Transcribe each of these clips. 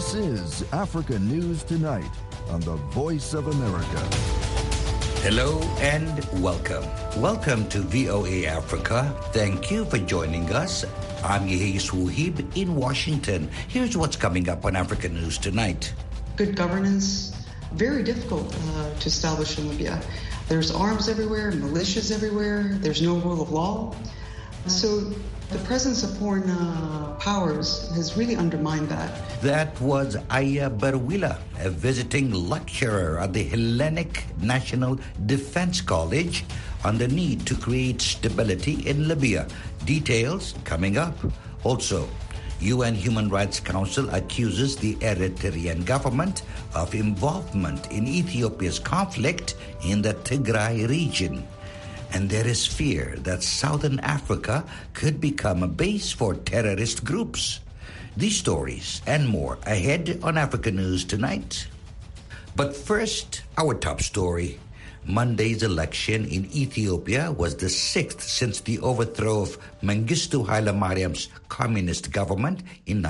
This is Africa News Tonight on the Voice of America. Hello and welcome. Welcome to VOA Africa. Thank you for joining us. I'm Yehis Wuhib in Washington. Here's what's coming up on Africa News Tonight. Good governance, very difficult to establish in Libya. There's arms everywhere, militias everywhere, there's no rule of law. So the presence of foreign powers has really undermined that. That was Aya Barwila, a visiting lecturer at the Hellenic National Defense College on the need to create stability in Libya. Details coming up. Also, UN Human Rights Council accuses the Eritrean government of involvement in Ethiopia's conflict in the Tigray region. And there is fear that Southern Africa could become a base for terrorist groups. These stories and more ahead on Africa News Tonight. But first, our top story. Monday's election in Ethiopia was the sixth since the overthrow of Mengistu Haile Mariam's communist government in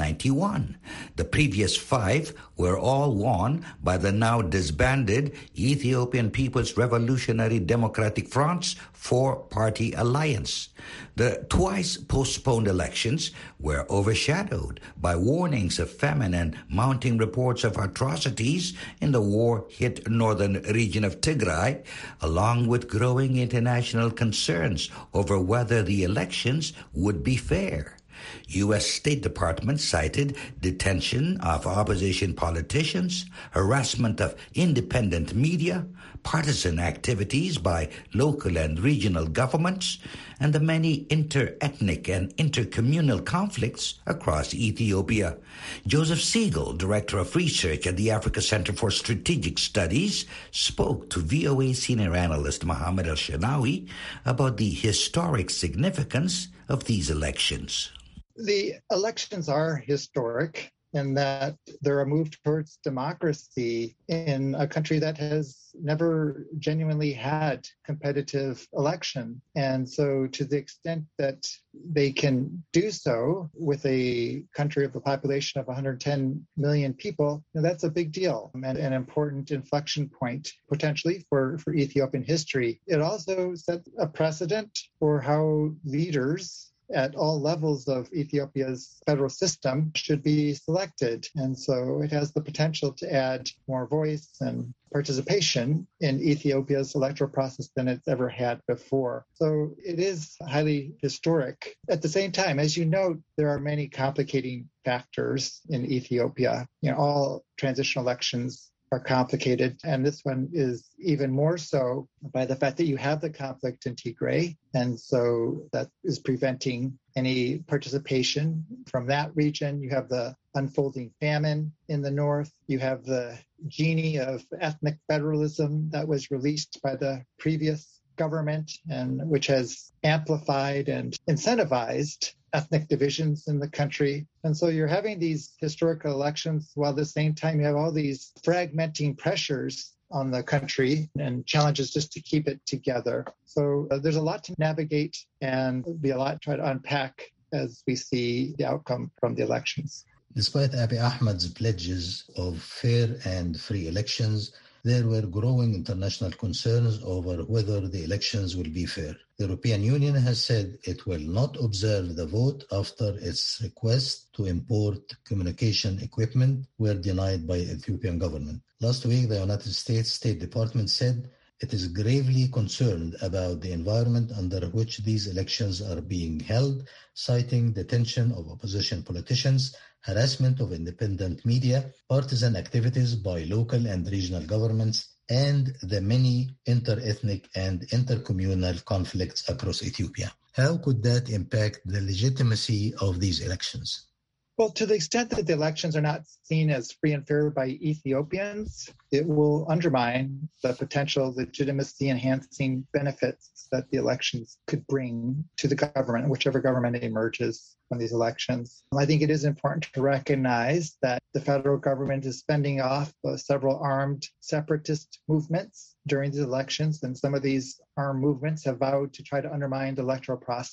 1991. The previous five were all won by the now disbanded Ethiopian People's Revolutionary Democratic Front's four-party alliance. The twice postponed elections were overshadowed by warnings of famine and mounting reports of atrocities in the war-hit northern region of Tigray, along with growing international concerns over whether the elections would be fair. U.S. State Department cited detention of opposition politicians, harassment of independent media, partisan activities by local and regional governments, and the many inter-ethnic and intercommunal conflicts across Ethiopia. Joseph Siegel, Director of Research at the Africa Center for Strategic Studies, spoke to VOA senior analyst Mohammed El-Shanawi about the historic significance of these elections. The elections are historic in that they're a move towards democracy in a country that has never genuinely had competitive election. And so to the extent that they can do so with a country of a population of 110 million people, that's a big deal and an important inflection point potentially for Ethiopian history. It also sets a precedent for how leaders at all levels of Ethiopia's federal system should be selected. And so it has the potential to add more voice and participation in Ethiopia's electoral process than it's ever had before. So it is highly historic. At the same time, as you note, there are many complicating factors in Ethiopia. All transitional elections are complicated, and this one is even more so by the fact that you have the conflict in Tigray, and so that is preventing any participation from that region. You have the unfolding famine in the north. You have the genie of ethnic federalism that was released by the previous government and which has amplified and incentivized ethnic divisions in the country. And so you're having these historical elections while at the same time you have all these fragmenting pressures on the country and challenges just to keep it together. So there's a lot to navigate and there'll be a lot to try to unpack as we see the outcome from the elections. Despite Abiy Ahmed's pledges of fair and free elections, there were growing international concerns over whether the elections will be fair. The European Union has said it will not observe the vote after its request to import communication equipment were denied by the Ethiopian government. Last week, the United States State Department said it is gravely concerned about the environment under which these elections are being held, citing detention of opposition politicians, harassment of independent media, partisan activities by local and regional governments, and the many inter-ethnic and intercommunal conflicts across Ethiopia. How could that impact the legitimacy of these elections? Well, to the extent that the elections are not seen as free and fair by Ethiopians, it will undermine the potential legitimacy-enhancing benefits that the elections could bring to the government, whichever government emerges from these elections. I think it is important to recognize that the federal government is fending off several armed separatist movements during these elections, and some of these armed movements have vowed to try to undermine the electoral process.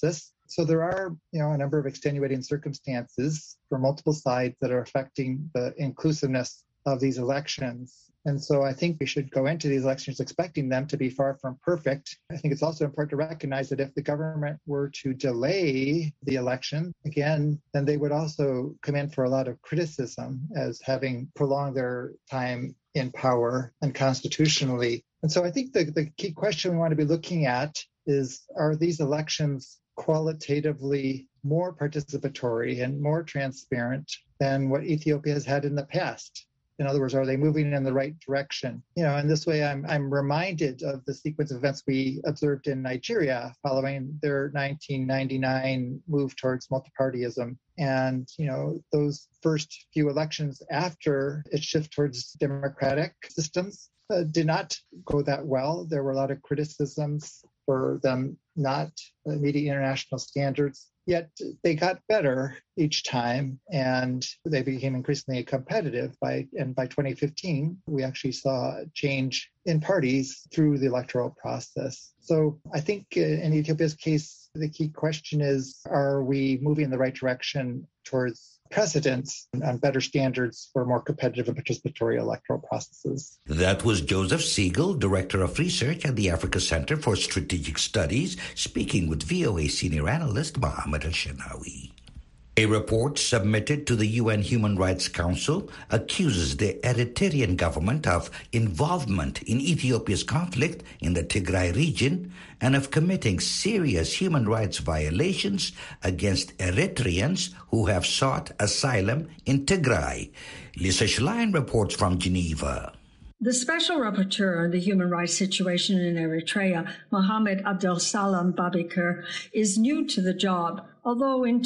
So there are, a number of extenuating circumstances for multiple sides that are affecting the inclusiveness of these elections. And so I think we should go into these elections expecting them to be far from perfect. I think it's also important to recognize that if the government were to delay the election, again, then they would also come in for a lot of criticism as having prolonged their time in power unconstitutionally. And so I think the key question we want to be looking at is, are these elections qualitatively more participatory and more transparent than what Ethiopia has had in the past? In other words, are they moving in the right direction? In this way, I'm reminded of the sequence of events we observed in Nigeria following their 1999 move towards multipartyism. And, those first few elections after its shift towards democratic systems did not go that well. There were a lot of criticisms for them not meeting international standards. Yet they got better each time, and they became increasingly competitive. By 2015, we actually saw a change in parties through the electoral process. So I think in Ethiopia's case, the key question is, are we moving in the right direction towards precedents and better standards for more competitive and participatory electoral processes? That was Joseph Siegel, Director of Research at the Africa Center for Strategic Studies, speaking with VOA senior analyst Mohammed Al-Shanawi. A report submitted to the UN Human Rights Council accuses the Eritrean government of involvement in Ethiopia's conflict in the Tigray region and of committing serious human rights violations against Eritreans who have sought asylum in Tigray. Lisa Schlein reports from Geneva. The Special Rapporteur on the human rights situation in Eritrea, Mohamed Abdel-Salam Babikar, is new to the job, although in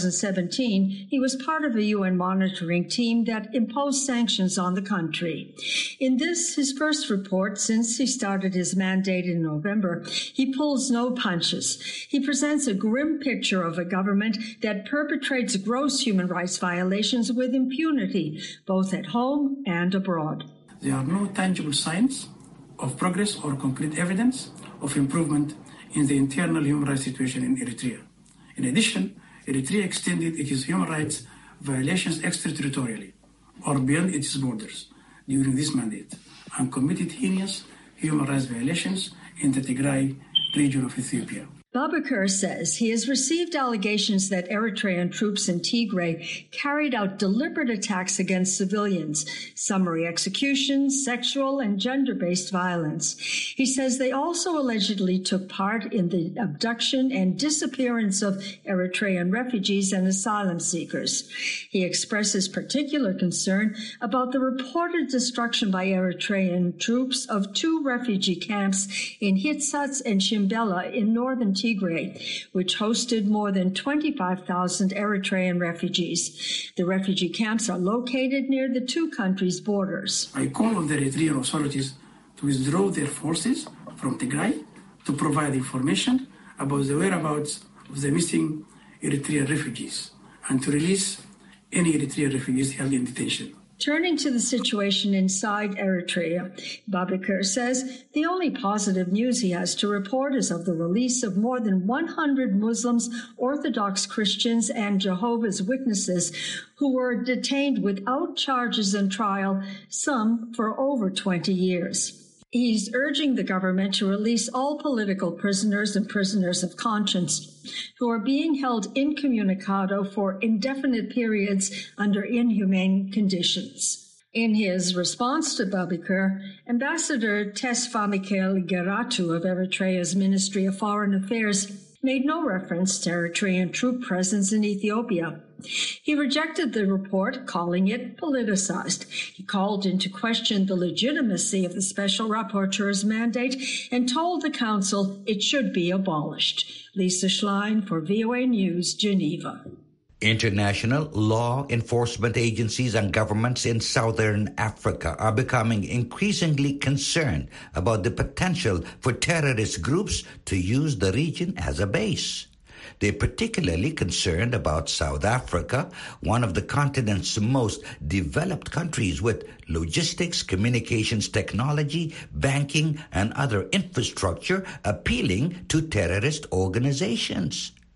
2017 he was part of a UN monitoring team that imposed sanctions on the country. In this, his first report since he started his mandate in November, he pulls no punches. He presents a grim picture of a government that perpetrates gross human rights violations with impunity, both at home and abroad. There are no tangible signs of progress or concrete evidence of improvement in the internal human rights situation in Eritrea. In addition, Eritrea extended its human rights violations extraterritorially or beyond its borders during this mandate and committed heinous human rights violations in the Tigray region of Ethiopia. Babikar says he has received allegations that Eritrean troops in Tigray carried out deliberate attacks against civilians, summary executions, sexual and gender-based violence. He says they also allegedly took part in the abduction and disappearance of Eritrean refugees and asylum seekers. He expresses particular concern about the reported destruction by Eritrean troops of 2 refugee camps in Hitsats and Shimbela in northern Tigray, which hosted more than 25,000 Eritrean refugees. The refugee camps are located near the 2 countries' borders. I call on the Eritrean authorities to withdraw their forces from Tigray to provide information about the whereabouts of the missing Eritrean refugees and to release any Eritrean refugees held in detention. Turning to the situation inside Eritrea, Babikar says the only positive news he has to report is of the release of more than 100 Muslims, Orthodox Christians, and Jehovah's Witnesses who were detained without charges and trial, some for over 20 years. He's urging the government to release all political prisoners and prisoners of conscience who are being held incommunicado for indefinite periods under inhumane conditions. In his response to Babikar, Ambassador Tesfamikel Geratu of Eritrea's Ministry of Foreign Affairs made no reference to Eritrean troop presence in Ethiopia. He rejected the report, calling it politicized. He called into question the legitimacy of the Special Rapporteur's mandate and told the Council it should be abolished. Lisa Schlein for VOA News, Geneva. International law enforcement agencies and governments in southern Africa are becoming increasingly concerned about the potential for terrorist groups to use the region as a base. They're particularly concerned about South Africa, one of the continent's most developed countries with logistics, communications technology, banking, and other infrastructure appealing to terrorist organizations.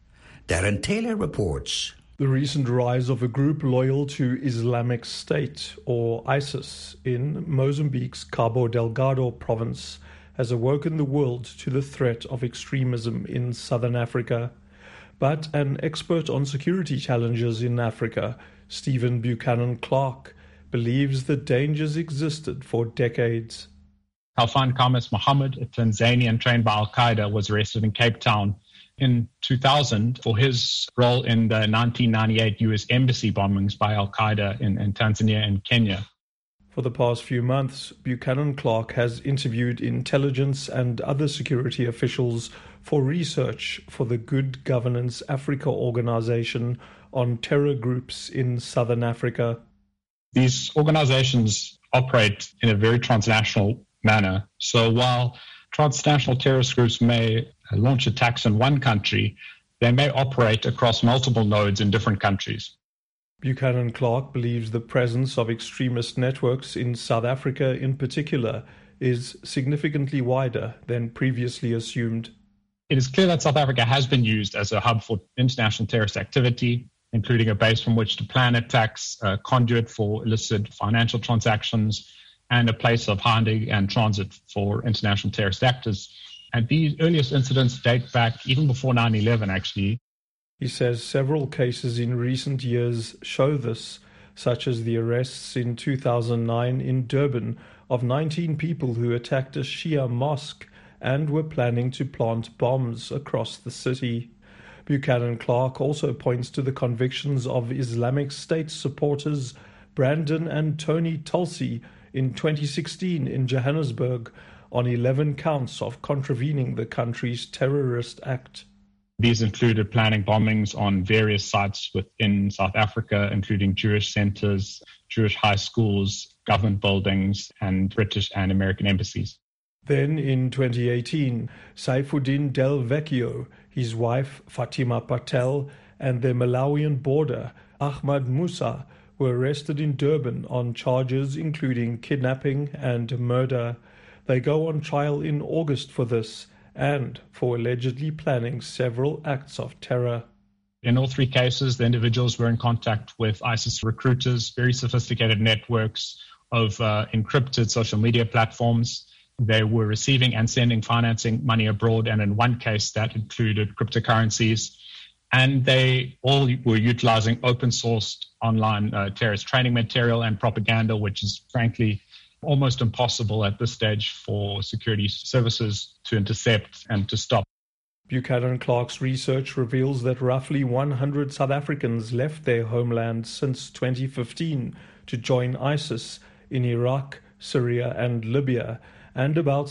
Darren Taylor reports. The recent rise of a group loyal to Islamic State, or ISIS, in Mozambique's Cabo Delgado province has awoken the world to the threat of extremism in southern Africa. But an expert on security challenges in Africa, Stephen Buchanan Clark, believes the dangers existed for decades. Khalfan Khamis Mohammed, a Tanzanian trained by Al-Qaeda, was arrested in Cape Town in 2000 for his role in the 1998 U.S. embassy bombings by Al-Qaeda in Tanzania and Kenya. For the past few months, Buchanan Clark has interviewed intelligence and other security officials for research for the Good Governance Africa organization on terror groups in southern Africa. These organizations operate in a very transnational manner. So while transnational terrorist groups may launch attacks in one country, they may operate across multiple nodes in different countries. Buchanan Clark believes the presence of extremist networks in South Africa in particular is significantly wider than previously assumed. It is clear that South Africa has been used as a hub for international terrorist activity, including a base from which to plan attacks, a conduit for illicit financial transactions, and a place of hiding and transit for international terrorist actors. And these earliest incidents date back even before 9/11, actually. He says several cases in recent years show this, such as the arrests in 2009 in Durban of 19 people who attacked a Shia mosque and were planning to plant bombs across the city. Buchanan Clark also points to the convictions of Islamic State supporters Brandon and Tony Tulsi in 2016 in Johannesburg on 11 counts of contravening the country's terrorist act. These included planning bombings on various sites within South Africa, including Jewish centers, Jewish high schools, government buildings, and British and American embassies. Then in 2018, Saifuddin Del Vecchio, his wife Fatima Patel, and their Malawian border, Ahmad Musa, were arrested in Durban on charges including kidnapping and murder. They go on trial in August for this and for allegedly planning several acts of terror. In all three cases, the individuals were in contact with ISIS recruiters, very sophisticated networks of encrypted social media platforms. They were receiving and sending financing money abroad, and in one case that included cryptocurrencies. And they all were utilizing open-sourced online terrorist training material and propaganda, which is frankly almost impossible at this stage for security services to intercept and to stop. Buchanan Clark's research reveals that roughly 100 South Africans left their homeland since 2015 to join ISIS in Iraq, Syria, and Libya, and about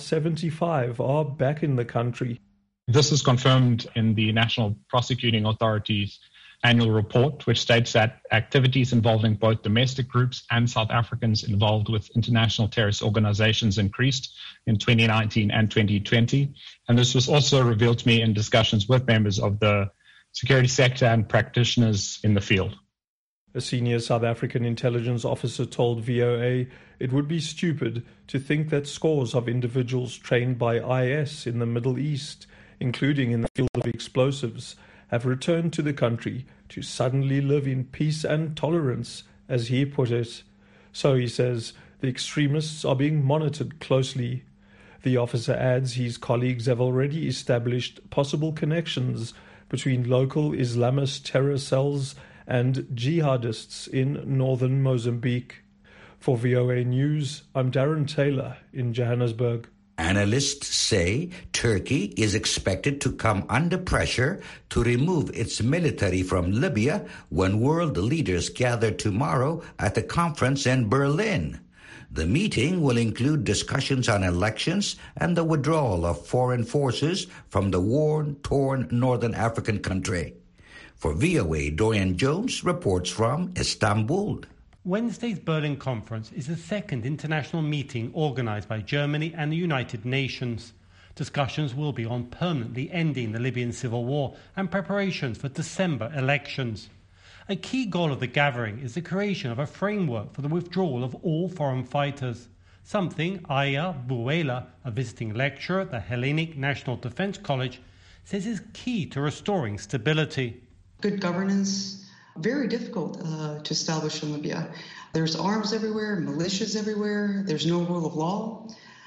75 are back in the country. This is confirmed in the National Prosecuting Authority's annual report, which states that activities involving both domestic groups and South Africans involved with international terrorist organizations increased in 2019 and 2020. And this was also revealed to me in discussions with members of the security sector and practitioners in the field. A senior South African intelligence officer told VOA it would be stupid to think that scores of individuals trained by IS in the Middle East, including in the field of explosives, have returned to the country to suddenly live in peace and tolerance, as he put it. So, he says, the extremists are being monitored closely. The officer adds his colleagues have already established possible connections between local Islamist terror cells and jihadists in northern Mozambique. For VOA News, I'm Darren Taylor in Johannesburg. Analysts say Turkey is expected to come under pressure to remove its military from Libya when world leaders gather tomorrow at the conference in Berlin. The meeting will include discussions on elections and the withdrawal of foreign forces from the war-torn northern African country. For VOA, Dorian Jones reports from Istanbul. Wednesday's Berlin conference is the second international meeting organised by Germany and the United Nations. Discussions will be on permanently ending the Libyan civil war and preparations for December elections. A key goal of the gathering is the creation of a framework for the withdrawal of all foreign fighters, something Aya Bouela, a visiting lecturer at the Hellenic National Defence College, says is key to restoring stability. Good governance, very difficult to establish in Libya. There's arms everywhere, militias everywhere, there's no rule of law.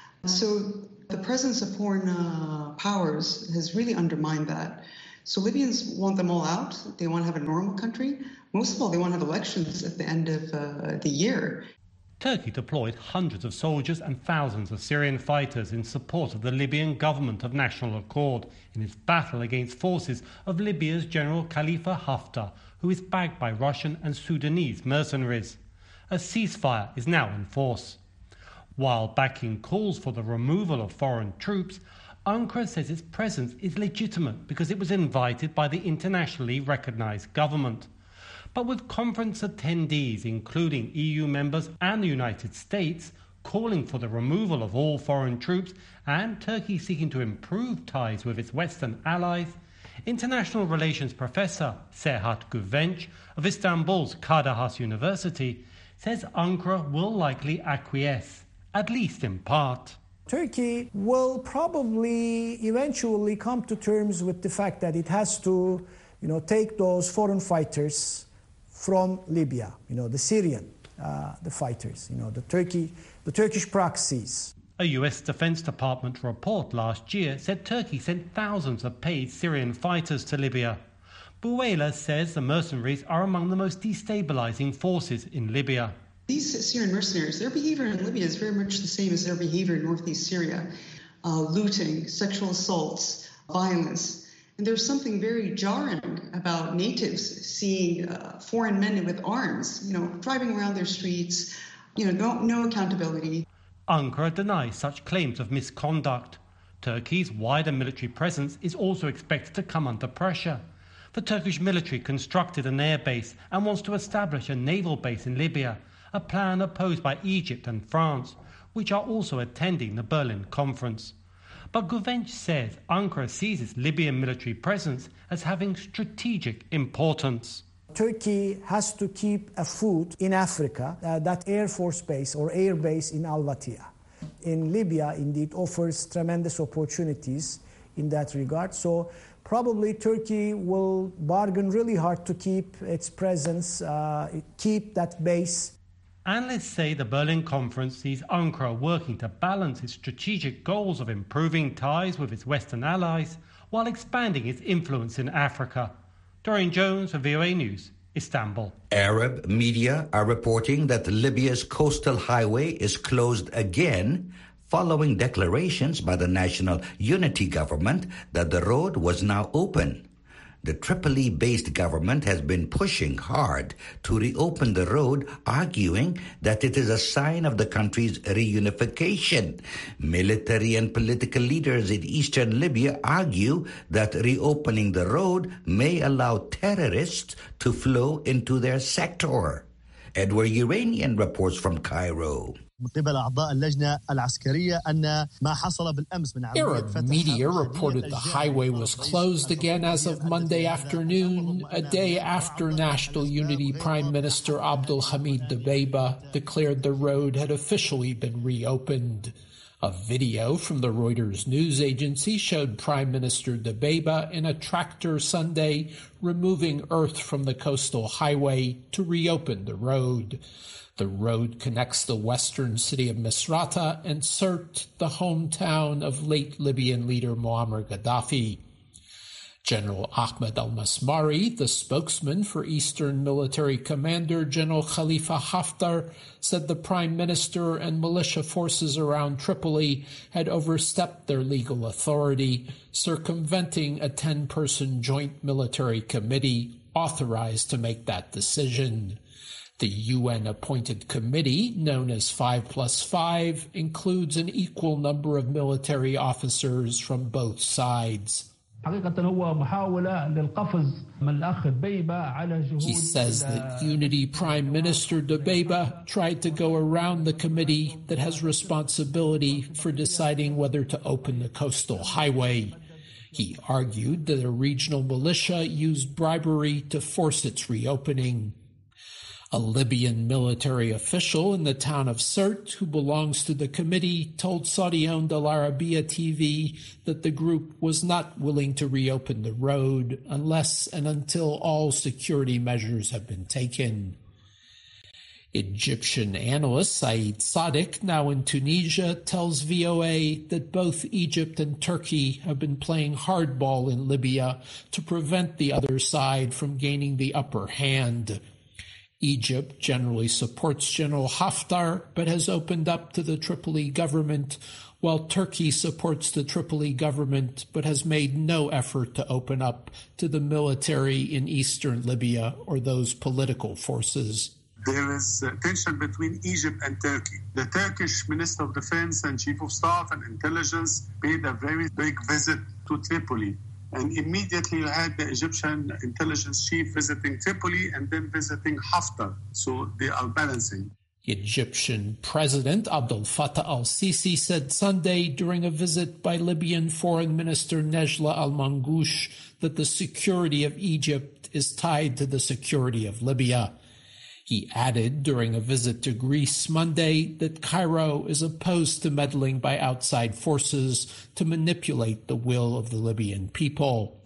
So the presence of foreign powers has really undermined that. So Libyans want them all out. They want to have a normal country. Most of all, they want to have elections at the end of the year. Turkey deployed hundreds of soldiers and thousands of Syrian fighters in support of the Libyan government of national accord in its battle against forces of Libya's General Khalifa Haftar, who is backed by Russian and Sudanese mercenaries. A ceasefire is now in force. While backing calls for the removal of foreign troops, Ankara says its presence is legitimate because it was invited by the internationally recognised government. But with conference attendees, including EU members and the United States, calling for the removal of all foreign troops and Turkey seeking to improve ties with its Western allies, international relations professor Serhat Güvenç of Istanbul's Kadir Has University says Ankara will likely acquiesce, at least in part. Turkey will probably eventually come to terms with the fact that it has to, take those foreign fighters from Libya, the Syrian, the fighters, the Turkish proxies. A US Defense Department report last year said Turkey sent thousands of paid Syrian fighters to Libya. Bouela says the mercenaries are among the most destabilizing forces in Libya. These Syrian mercenaries, their behavior in Libya is very much the same as their behavior in northeast Syria. Looting, sexual assaults, violence. And there's something very jarring about natives seeing foreign men with arms, driving around their streets, no accountability. Ankara denies such claims of misconduct. Turkey's wider military presence is also expected to come under pressure. The Turkish military constructed an air base and wants to establish a naval base in Libya, a plan opposed by Egypt and France, which are also attending the Berlin conference. But Güvenç says Ankara sees its Libyan military presence as having strategic importance. Turkey has to keep a foot in Africa, that Air Force base or air base in Al-Watiya. In Libya, indeed, offers tremendous opportunities in that regard. So probably Turkey will bargain really hard to keep its presence, keep that base. Analysts say the Berlin conference sees Ankara working to balance its strategic goals of improving ties with its Western allies while expanding its influence in Africa. Dorian Jones for VOA News, Istanbul. Arab media are reporting that Libya's coastal highway is closed again following declarations by the National Unity Government that the road was now open. The Tripoli-based government has been pushing hard to reopen the road, arguing that it is a sign of the country's reunification. Military and political leaders in eastern Libya argue that reopening the road may allow terrorists to flow into their sector. Edward Uranian reports from Cairo. Arab media reported the highway was closed again as of Monday afternoon, a day after National Unity Prime Minister Abdul Hamid Dbeibeh declared the road had officially been reopened. A video from the Reuters news agency showed Prime Minister Dbeibeh in a tractor Sunday removing earth from the coastal highway to reopen the road. The road connects the western city of Misrata and Sirte, the hometown of late Libyan leader Muammar Gaddafi. General Ahmed al-Masmari, the spokesman for Eastern Military Commander General Khalifa Haftar, said the Prime Minister and militia forces around Tripoli had overstepped their legal authority, circumventing a 10-person joint military committee authorized to make that decision. The UN-appointed committee, known as 5+5, includes an equal number of military officers from both sides. He says that Unity Prime Minister Dbeibeh tried to go around the committee that has responsibility for deciding whether to open the coastal highway. He argued that a regional militia used bribery to force its reopening. A Libyan military official in the town of Sirte, who belongs to the committee, told Saudi-owned Al Arabiya TV that the group was not willing to reopen the road unless and until all security measures have been taken. Egyptian analyst Saeed Sadiq, now in Tunisia, tells VOA that both Egypt and Turkey have been playing hardball in Libya to prevent the other side from gaining the upper hand. Egypt generally supports General Haftar, but has opened up to the Tripoli government, while Turkey supports the Tripoli government, but has made no effort to open up to the military in eastern Libya or those political forces. There is tension between Egypt and Turkey. The Turkish Minister of Defense and Chief of Staff and Intelligence paid a very big visit to Tripoli. And immediately you had the Egyptian intelligence chief visiting Tripoli and then visiting Haftar. So they are balancing. Egyptian President Abdel Fattah al-Sisi said Sunday during a visit by Libyan Foreign Minister Nejla al-Mangoush that the security of Egypt is tied to the security of Libya. He added during a visit to Greece Monday that Cairo is opposed to meddling by outside forces to manipulate the will of the Libyan people.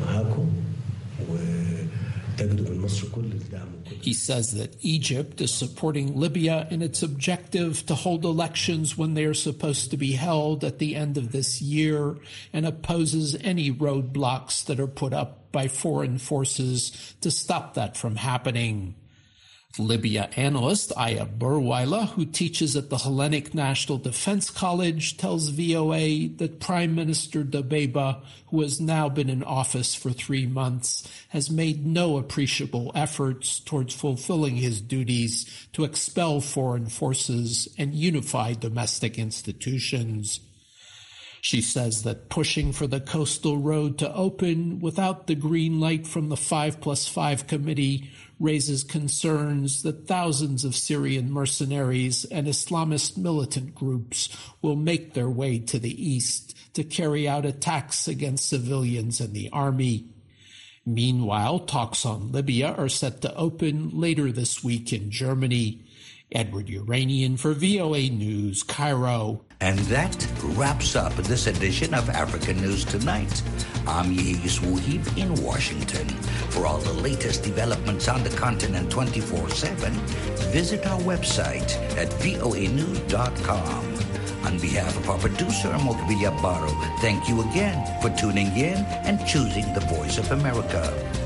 He says that Egypt is supporting Libya in its objective to hold elections when they are supposed to be held at the end of this year and opposes any roadblocks that are put up by foreign forces to stop that from happening. Libya analyst Aya Burwaila, who teaches at the Hellenic National Defense College, tells VOA that Prime Minister Dabeiba, who has now been in office for 3 months, has made no appreciable efforts towards fulfilling his duties to expel foreign forces and unify domestic institutions. She says that pushing for the coastal road to open without the green light from the 5+5 committee raises concerns that thousands of Syrian mercenaries and Islamist militant groups will make their way to the east to carry out attacks against civilians and the army. Meanwhile, talks on Libya are set to open later this week in Germany. Edward Uranian for VOA News, Cairo. And that wraps up this edition of African News Tonight. I'm Yehis Wuhib in Washington. For all the latest developments on the continent 24/7, visit our website at voanews.com. On behalf of our producer, Mokbilia Baro, thank you again for tuning in and choosing the Voice of America.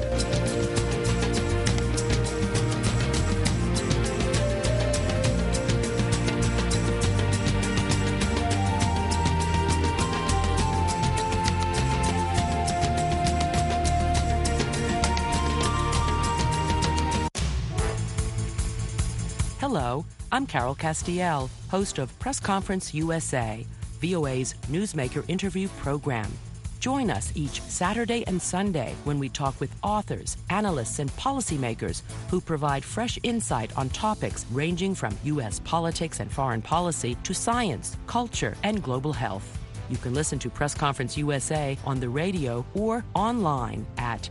Hello, I'm Carol Castiel, host of Press Conference USA, VOA's newsmaker interview program. Join us each Saturday and Sunday when we talk with authors, analysts, and policymakers who provide fresh insight on topics ranging from U.S. politics and foreign policy to science, culture, and global health. You can listen to Press Conference USA on the radio or online at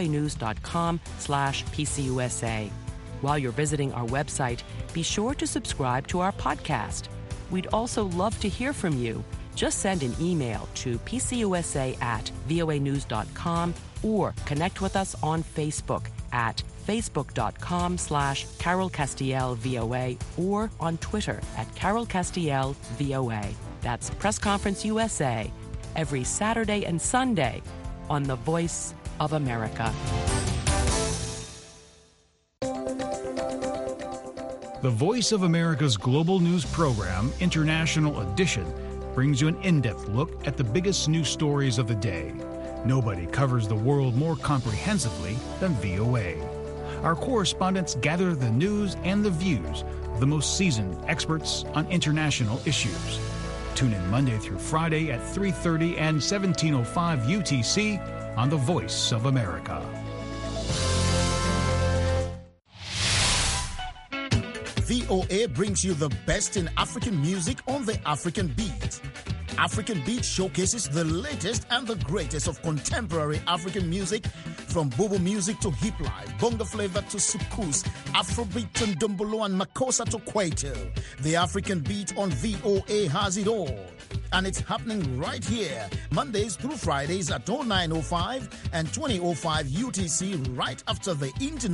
voanews.com/PCUSA. While you're visiting our website, be sure to subscribe to our podcast. We'd also love to hear from you. Just send an email to pcusa@voanews.com or connect with us on Facebook at facebook.com/Carol Castiel VOA or on Twitter at Carol Castiel VOA. That's Press Conference USA every Saturday and Sunday on the Voice of America. The Voice of America's global news program, International Edition, brings you an in-depth look at the biggest news stories of the day. Nobody covers the world more comprehensively than VOA. Our correspondents gather the news and the views of the most seasoned experts on international issues. Tune in Monday through Friday at 3:30 and 17:05 UTC on The Voice of America. VOA brings you the best in African music on the African Beat. African Beat showcases the latest and the greatest of contemporary African music From Bobo music to hip life, bonga flavor to sukus, Afrobeat and Dumbolo and Makossa to Kwaito, the African beat on VOA has it all. And it's happening right here, Mondays through Fridays at 09:05 and 20:05 UTC, right after the international